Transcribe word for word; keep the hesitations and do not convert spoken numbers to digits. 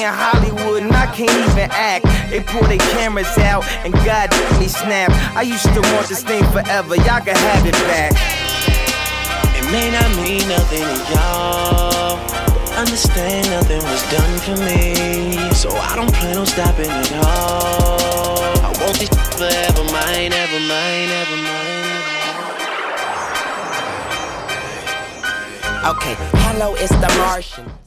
in Hollywood and I can't even act. They pull their cameras out and God me snap. I used to want this thing forever, y'all can have it back. It may not mean nothing to y'all, but understand nothing was done for me, so I don't plan on stopping at all. I want this forever mine, ever mine, ever mine. Okay, hello, it's the Martian.